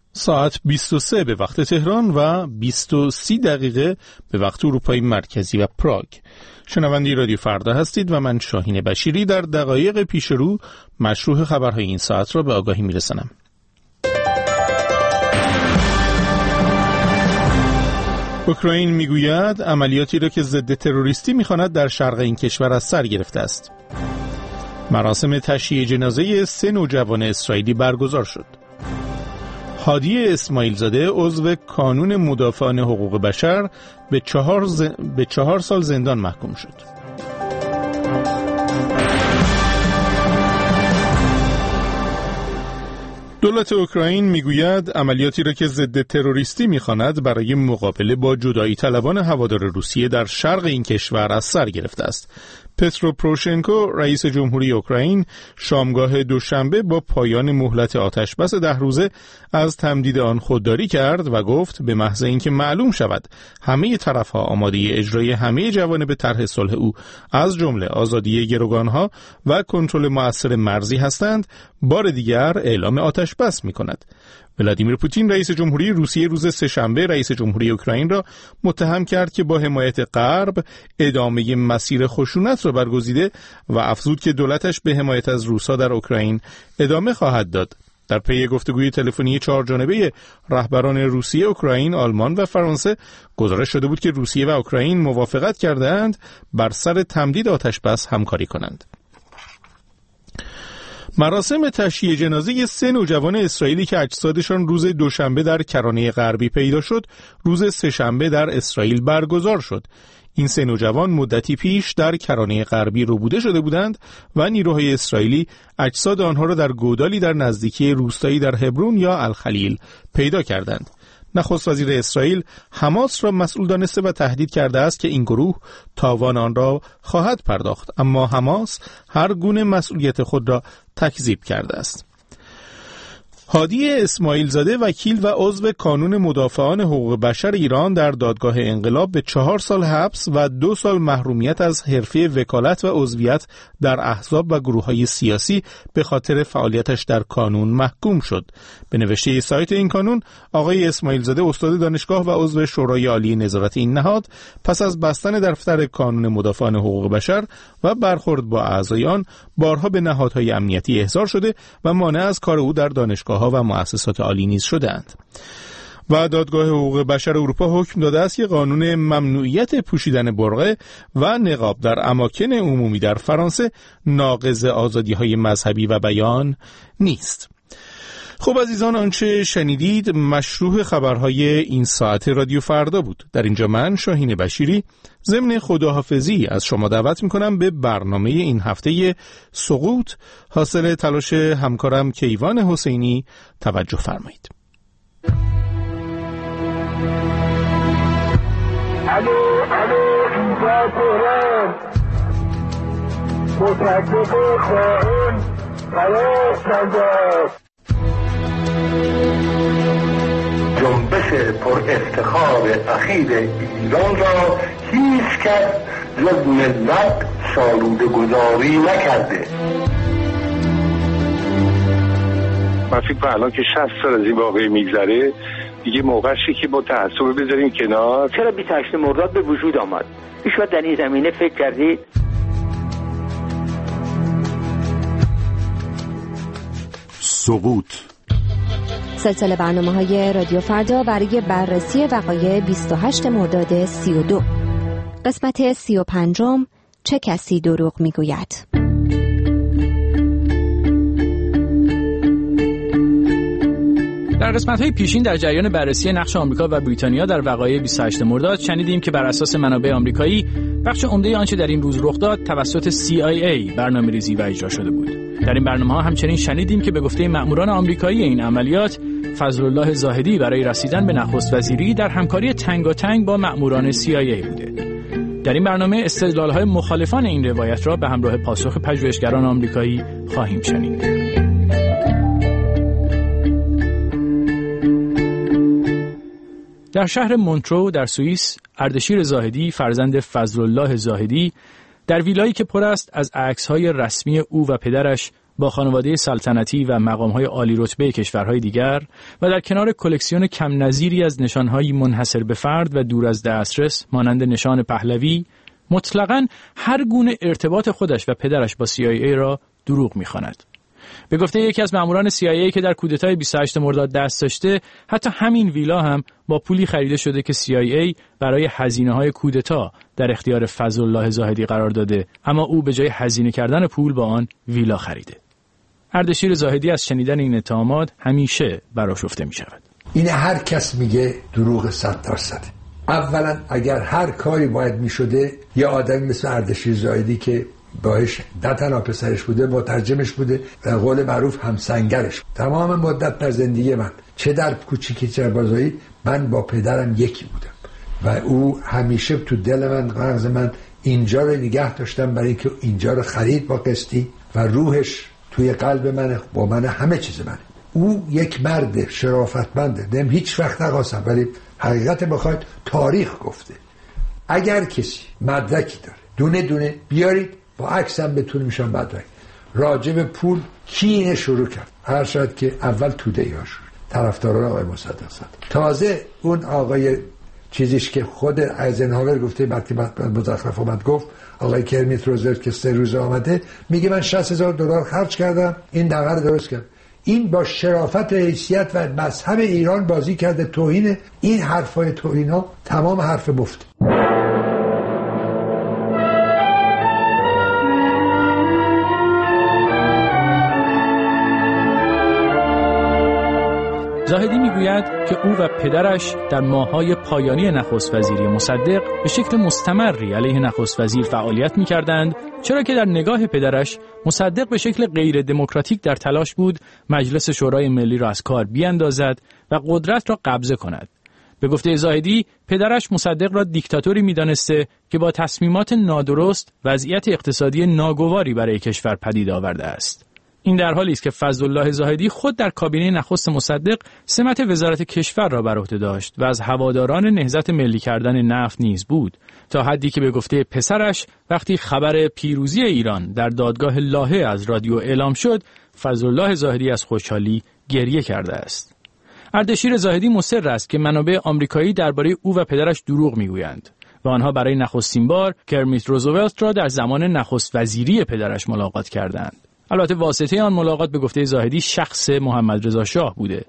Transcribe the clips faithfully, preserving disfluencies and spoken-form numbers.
ساعت بیست و سه به وقت تهران و بیست و سه دقیقه به وقت اروپای مرکزی و پراگ. شنونده رادیو فردا هستید و من شاهین بشیری در دقایق پیش رو مشروح خبرهای این ساعت را به آگاهی میرسانم. اوکراین میگوید عملیاتی را که ضد تروریستی میخواند در شرق این کشور از سر گرفته است. مراسم تشییع جنازه سه نوجوان اسرائیلی برگزار شد. هادی اسماعیل زاده عضو کانون مدافعان حقوق بشر به چهار, ز... به چهار سال زندان محکوم شد. دولت اوکراین میگوید عملیاتی را که ضد تروریستی می‌خواند برای مقابله با جدایی طلبان هوادار روسیه در شرق این کشور از سر گرفته است. پترو پروشنکو رئیس جمهوری اوکراین شامگاه دوشنبه با پایان مهلت آتشبس ده روزه از تمدید آن خودداری کرد و گفت به محض اینکه معلوم شود همه طرف‌ها آماده اجرای همه جوانب طرح صلح او از جمله آزادی گروگان‌ها و کنترل مؤثر مرزی هستند، بار دیگر اعلام آتشبس می‌کند. ولادیمیر پوتین رئیس جمهوری روسیه روز سه‌شنبه رئیس جمهوری اوکراین را متهم کرد که با حمایت غرب ادامه مسیر خشونت را برگزیده و افزود که دولتش به حمایت از روسا در اوکراین ادامه خواهد داد. در پی گفتگوی تلفنی چهار جانبه رهبران روسیه، اوکراین، آلمان و فرانسه گزارش شده بود که روسیه و اوکراین موافقت کردند بر سر تمدید آتشبس همکاری کنند. مراسم تشییع جنازه سه نوجوان اسرائیلی که اجسادشان روز دوشنبه در کرانه غربی پیدا شد، روز سه‌شنبه در اسرائیل برگزار شد. این سه نوجوان مدتی پیش در کرانه غربی ربوده شده بودند و نیروهای اسرائیلی اجساد آنها را در گودالی در نزدیکی روستایی در هبرون یا الخلیل پیدا کردند. نخست وزیر اسرائیل حماس را مسئول دانسته و تهدید کرده است که این گروه تاوان آن را خواهد پرداخت، اما حماس هر گونه مسئولیت خود را تکذیب کرده است. هادی اسماعیل زاده وکیل و عضو کانون مدافعان حقوق بشر ایران در دادگاه انقلاب به چهار سال حبس و دو سال محرومیت از حرفه وکالت و عضویت در احزاب و گروه‌های سیاسی به خاطر فعالیتش در کانون محکوم شد. به نوشته سایت این کانون، آقای اسماعیل زاده استاد دانشگاه و عضو شورای عالی نظارت این نهاد پس از بستن دفتر کانون مدافعان حقوق بشر و برخورد با اعضای آن بارها به نهادهای امنیتی احضار شده و مانع از کار او در دانشگاه و مؤسسات عالی نیز شدند. و دادگاه حقوق بشر اروپا حکم داده است که قانون ممنوعیت پوشیدن برقع و نقاب در اماکن عمومی در فرانسه ناقض آزادی‌های مذهبی و بیان نیست. خب عزیزان، آنچه شنیدید مشروح خبرهای این ساعت رادیو فردا بود. در اینجا من شاهین بشیری ضمن خداحافظی از شما دعوت میکنم به برنامه این هفته سقوط حاصل تلاش همکارم کیوان حسینی توجه فرمایید. الو الو اینجا تهران، مصدق خائن خلاص کنده. جنبش پر افتخار اخیر ایران را هیچ کس جز ملت سالوده گذاری نکرده. من فکر کنم الان که شصت سال از این واقعه میگذره دیگه موقعشه که با تعصب بذاریم کنار. چرا بیست و هشتم مرداد به وجود آمد؟ هیچ وقت در این زمینه فکر کردید؟ سقوط سلسله برنامه‌های رادیو فردا برای بررسی وقایع بیست و هشتم مرداد سی و دو. قسمت سی و پنجم، چه کسی دروغ میگوید؟ در قسمت‌های پیشین در جریان بررسی نقش آمریکا و بریتانیا در وقایع بیست و هشتم مرداد شنیدیم که بر اساس منابع آمریکایی بخش عمده آنچه در این روز رخ داد توسط سی آی ای برنامه‌ریزی و اجرا شده بود. در این برنامه‌ها همچنین شنیدیم که به گفته مأموران آمریکایی این عملیات، فضلالله زاهدی برای رسیدن به نخست وزیری در همکاری تنگاتنگ با مأموران سی آی ای بوده. در این برنامه استدلال‌های مخالفان این روایت را به همراه پاسخ پژوهشگران آمریکایی خواهیم شنید. در شهر مونترو در سوئیس، اردشیر زاهدی فرزند فضلالله زاهدی در ویلایی که پر است از عکس‌های رسمی او و پدرش با خانواده سلطنتی و مقام‌های عالی رتبه کشورهای دیگر و در کنار کلکسیون کم نظیری از نشان‌های منحصر به فرد و دور از دسترس مانند نشان پهلوی، مطلقاً هر گونه ارتباط خودش و پدرش با سی آی ای را دروغ می‌خواند. به گفته یکی از ماموران سی آی ای که در کودتای بیست و هشتم مرداد دست داشته، حتی همین ویلا هم با پولی خریده شده که سی آی ای برای هزینه‌های کودتا در اختیار فضلالله زاهدی قرار داده، اما او به جای هزینه کردن پول با آن ویلا خریده. اردشیر زاهدی از شنیدن این اتهامات همیشه برآشفته می‌شود. این هر کس میگه دروغ صد درصد. اولا اگر هر کاری باید میشده یه آدمی مثل اردشیر زاهدی که باش نه تنها پسرش بوده، مترجمش بوده و قول معروف همسنگرش، تمام مدت در زندگی من چه در کوچیکی چه بزرگی من با پدرم یکی بودم و او همیشه تو دل من مغز من اینجا رو نگه داشتم برای اینکه اینجا رو خرید با قسطی و روحش توی قلب من با من همه چیز منه. او یک مرد شرافتمنده، نم هیچ وقت نخواستم، ولی حقیقت بخواید تاریخ گفته اگر کسی مدرکی داره دونه دونه بیارید با عکسم بتون میشم مدرک راجب پول کی اینه شروع کرد. هر شاید که اول توده ها شروع طرفداران آقای مصدق صدر، تازه اون آقای چیزیش که خود ایزنهاور گفته بعد که مزخرف اومد گفت آقای کرمیت روزولت که سه روز آمده میگه من شصت هزار دلار خرج کردم این دغه رو درست کرد. این با شرافت حیثیت و مذهب ایران بازی کرده. توهین این حرفای توهینا تمام حرف مفت. زاهدی میگوید که او و پدرش در ماه‌های پایانی نخست وزیری مصدق به شکل مستمری علیه نخست وزیر فعالیت می‌کردند، چرا که در نگاه پدرش مصدق به شکل غیر دموکراتیک در تلاش بود مجلس شورای ملی را از کار بیاندازد و قدرت را قبضه کند. به گفته زاهدی پدرش مصدق را دیکتاتوری می‌دانسته که با تصمیمات نادرست وضعیت اقتصادی ناگواری برای کشور پدید آورده است. این در حالی است که فضلالله زاهدی خود در کابینه نخست مصدق سمت وزارت کشور را بر عهده داشت و از هواداران نهضت ملی کردن نفت نیز بود، تا حدی که به گفته پسرش وقتی خبر پیروزی ایران در دادگاه لاهه از رادیو اعلام شد، فضلالله زاهدی از خوشحالی گریه کرده است. اردشیر زاهدی مصر است که منابع آمریکایی درباره او و پدرش دروغ میگویند و آنها برای نخستین بار کرمیت روزولت را در زمان نخست وزیری پدرش ملاقات کردند. البته واسطه آن ملاقات به گفته زاهدی شخص محمد رضا شاه بوده.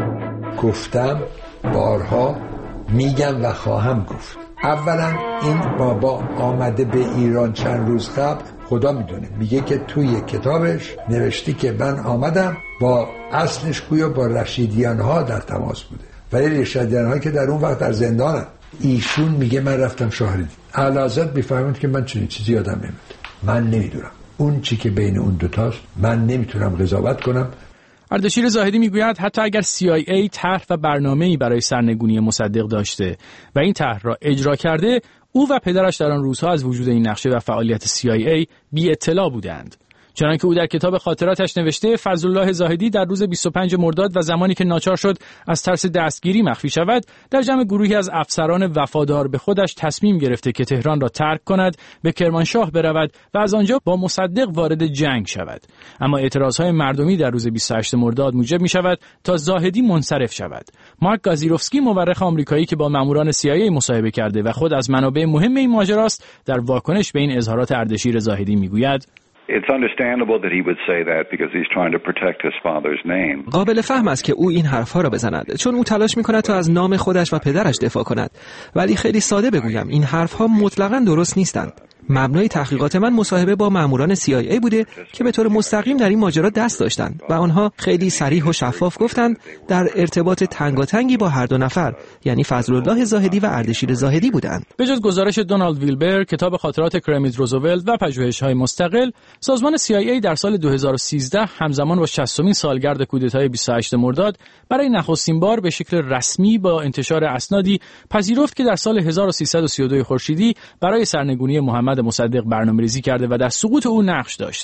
گفتم بارها میگم و خواهم گفت، اولا این بابا آمده به ایران چند روز قبل، خدا میدونه، میگه که توی کتابش نوشتی که من آمدم با اصلش گویا با رشیدیان ها در تماس بوده، ولی رشیدیان ها که در اون وقت در زندانن. ایشون میگه من رفتم شاهرید. اعلیحضرت میفهمید که من چنین چیزی یادم نمیاد. من نمیدونم اون چی که بین اون دوتاست، من نمیتونم قضاوت کنم. اردشیر زاهدی میگوید حتی اگر سی آی ای طرح و برنامه‌ای برای سرنگونی مصدق داشته و این طرح را اجرا کرده، او و پدرش در آن روزها از وجود این نقشه و فعالیت سی آی ای بی اطلاع بودند. چنانکه او در کتاب خاطراتش نوشته فضلالله زاهدی در روز بیست و پنجم مرداد و زمانی که ناچار شد از ترس دستگیری مخفی شود، در جمع گروهی از افسران وفادار به خودش تصمیم گرفته که تهران را ترک کند، به کرمانشاه برود و از آنجا با مصدق وارد جنگ شود. اما اعتراضهای مردمی در روز بیست و هشتم مرداد موجب می شود تا زاهدی منصرف شود. مارک گازیروفسکی، مورخ آمریکایی که با ماموران سی آی ای مصاحبه کرده و خود از منابع مهم این ماجراست، در واکنش به این اظهارات اردشیر زاهدی میگوید It's understandable that he would say that because he's trying to protect his father's name. قابل فهم است که او این حرفها را بزند چون او تلاش می‌کند تا از نام خودش و پدرش دفاع کند، ولی خیلی ساده بگویم این حرفها مطلقاً درست نیستند. مبنای تحقیقات من مصاحبه با ماموران سی آی ای بوده که به طور مستقیم در این ماجرا دست داشتند و آنها خیلی صریح و شفاف گفتند در ارتباط تنگاتنگی با هر دو نفر، یعنی فضلالله زاهدی و اردشیر زاهدی بودند. به جز گزارش دونالد ویلبر، کتاب خاطرات کرمیت روزولت و پژوهش‌های مستقل، سازمان سی آی ای در سال دو هزار و سیزده همزمان با شصتمین سالگرد کودتای بیست و هشتم مرداد برای نخستین بار به شکل رسمی با انتشار اسنادی پذیرفت که در سال هزار و سیصد و سی و دو خورشیدی برای سرنگونی محمد مصدق برنامه‌ریزی کرده و در سقوط او نقش داشته.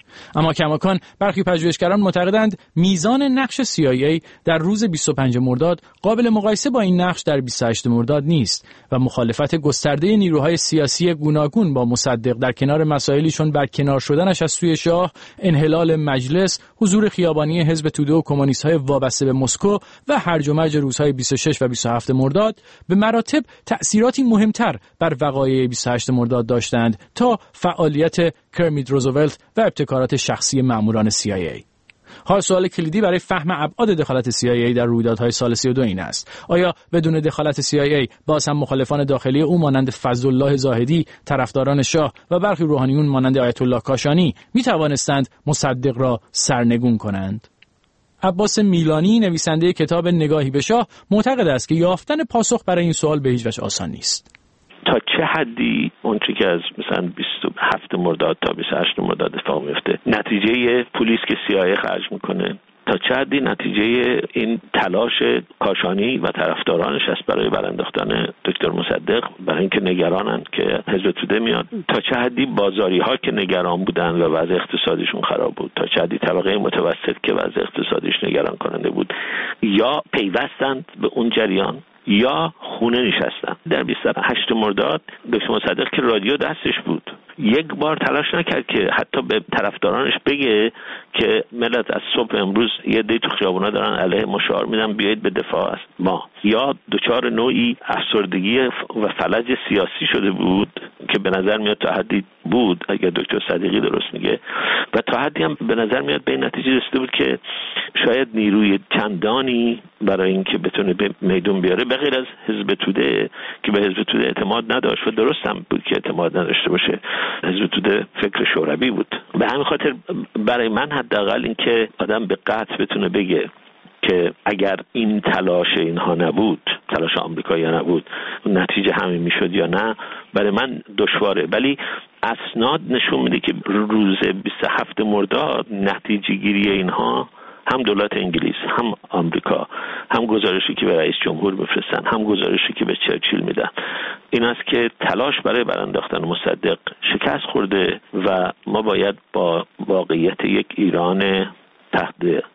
اما کماکان برخی پژوهشگران معتقدند میزان نقش سی آی ای در روز بیست و پنجم مرداد قابل مقایسه با این نقش در بیست و هشتم مرداد نیست و مخالفت گسترده نیروهای سیاسی گوناگون با مصدق در کنار مسائلی چون برکنار شدنش از سوی شاه، انحلال مجلس، حضور خیابانی حزب توده و کمونیست‌های وابسته به مسکو و هرج و مرج روزهای بیست و شش و بیست و هفت مرداد به مراتب تأثیراتی مهمتر بر وقایع بیست و هشتم مرداد داشتند تا فعالیت کرمیت روزولت و ابتکارات شخصی ماموران سی آی ای. حال سوال کلیدی برای فهم ابعاد دخالت سی آی ای در رویدادهای سال سی و دو این است: آیا بدون دخالت سی آی ای باز هم مخالفان داخلی او مانند فضلالله زاهدی، طرفداران شاه و برخی روحانیون مانند آیت الله کاشانی می توانستند مصدق را سرنگون کنند؟ عباس میلانی، نویسنده کتاب نگاهی به شاه، معتقد است که یافتن پاسخ برای این سوال به هیچ وجه آسان نیست. تا چه حدی اونچه که از مثلا بیست و هفت مرداد تا بیست و هشت مرداد اتفاق میفته نتیجه پلیس که سی آی ای خرج میکنه، تا چه حدی نتیجه این تلاش کاشانی و طرفدارانش است برای برانداختن دکتر مصدق، برای اینکه نگرانند که حزب توده میاد، تا چه حدی بازاری ها که نگران بودن و وضع اقتصادیشون خراب بود، تا چه حدی طبقه متوسط که وضع اقتصادیش نگران کننده بود یا پیوستند به اون جریان یا خونه نشستن. در بیست و هشت مرداد دکتر مصدق که رادیو دستش بود یک بار تلاش نکرد که حتی به طرفدارانش بگه که ملت از صبح امروز یه دی تو خیابونا دارن علیه ما شعار میدن بیایید به دفاع از ما، یا دچار نوعی افسردگی و فلج سیاسی شده بود که به نظر میاد تا حدی بود، اگر دکتر صدیقی درست میگه، و تا حدی هم به نظر میاد به این نتیجه رسیده بود که شاید نیروی چندانی برای اینکه بتونه به میدون بیاره به غیر از حزب توده که به حزب توده اعتماد نداشت و درست هم بود که اعتماد نداشته باشه، حزب توده فکر شوروی بود. به همین خاطر برای من حداقل این که آدم به قطع بتونه بگه که اگر این تلاش اینها نبود، تلاش آمریکایی‌ها نبود، نتیجه همین میشد یا نه، برای من دشواره. ولی اسناد نشون میده که روز بیست و هفت مرداد نتیجه گیری اینها، هم دولت انگلیس، هم آمریکا، هم گزارشی که به رئیس جمهور میفرستن، هم گزارشی که به چرچیل میدن، این است که تلاش برای برانداختن مصدق شکست خورده و ما باید با واقعیت یک ایران تحت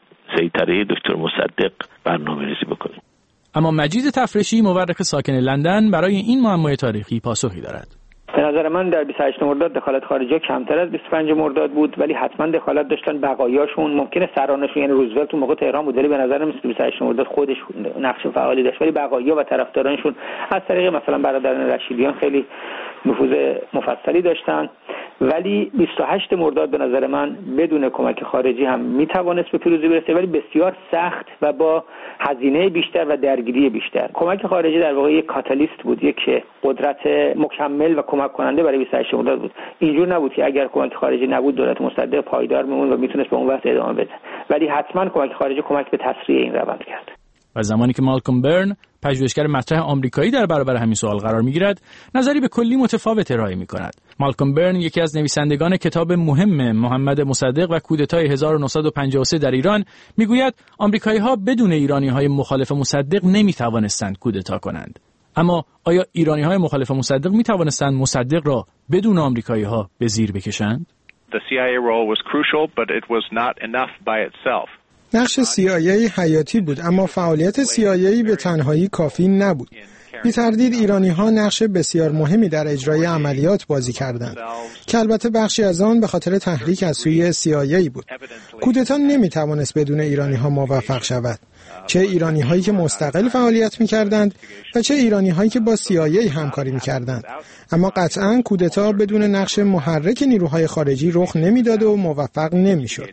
سیطره دکتر مصدق برنامه‌ریزی بکنیم. اما مجید تفرشی، مورخ ساکن لندن، برای این معمای تاریخی پاسخی دارد. به نظر من در بیست و هشت مرداد دخالت خارجی کمتر از بیست و پنج مرداد بود، ولی حتما دخالت داشتن. بقایاشون ممکنه سرانشون، یعنی روزولت اون موقع تهران بود، ولی به نظر من بیست و هشت مرداد خودش نقش فعالی داشت، ولی بقایا و طرفدارانشون از طریق مثلا برادران رشیدیان خیلی نفوذ مفصلی داشتن. ولی بیست و هشت مرداد به نظر من بدون کمک خارجی هم میتوانست به پیروزی برسه، ولی بسیار سخت و با هزینه بیشتر و درگیری بیشتر. کمک خارجی در واقع یک کاتالیست بود، یک قدرت مکمل و کمک کننده برای بیست و هشت مرداد بود. اینجور نبود که اگر کمک خارجی نبود دولت مصدق پایدار میموند و میتونست به اون وقت ادامه بده، ولی حتما کمک خارجی کمک به تسریع این روند کرد. و زمانی که مالکوم برن، پژوهشگر مطرح آمریکایی، در برابر همین سوال قرار میگیرد، نظری به کلی متفاوت ارائه میکند. مالکوم برن، یکی از نویسندگان کتاب مهم محمد مصدق و کودتای هزار و نهصد و پنجاه و سه در ایران، میگوید آمریکایی‌ها بدون ایرانی‌های مخالف مصدق نمیتوانستند کودتا کنند. اما آیا ایرانی‌های مخالف مصدق میتوانستند مصدق را بدون آمریکایی‌ها به زیر بکشند؟ The سی آی ای role was crucial, but it was not enough by itself. نقش سی آی ای حیاتی بود، اما فعالیت سی آی ای به تنهایی کافی نبود. بی تردید ایرانی ها نقش بسیار مهمی در اجرای عملیات بازی کردند که البته بخشی از آن به خاطر تحریک از سوی سی آی ای بود. کودتا نمی توانست بدون ایرانی ها موفق شود، چه ایرانی هایی که مستقل فعالیت می کردند و چه ایرانی هایی که با سی آی ای همکاری می کردند. اما قطعاً کودتا بدون نقش محرک نیروهای خارجی رخ نمیداد و موفق نمی شد.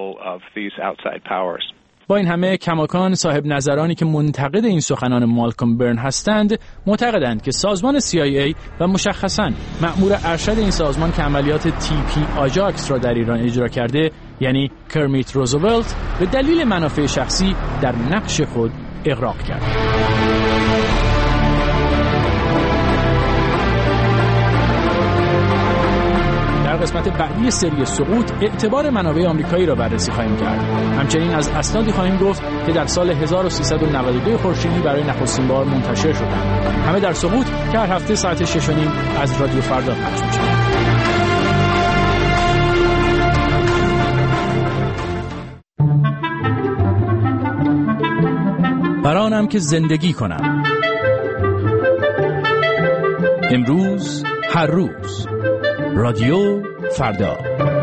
با این همه کماکان صاحب نظرانی که منتقد این سخنان مالکوم برن هستند معتقدند که سازمان سی آی ای و مشخصاً مأمور ارشد این سازمان که عملیات تی پی آجاکس را در ایران اجرا کرده، یعنی کرمیت روزولت، به دلیل منافع شخصی در نقش خود اغراق کرد. در قسمت بعدی سری سقوط اعتبار منابع آمریکایی را بررسی خواهیم کرد. همچنین از اسنادی خواهیم گفت که در سال هزار و سیصد و نود و دو خورشیدی برای نخستین بار منتشر شدند. همه در سقوط که هر هفته ساعت شش و نیم از رادیو فردا پخش می‌شود. برانم که زندگی کنم. امروز هر روز رادیو فردا.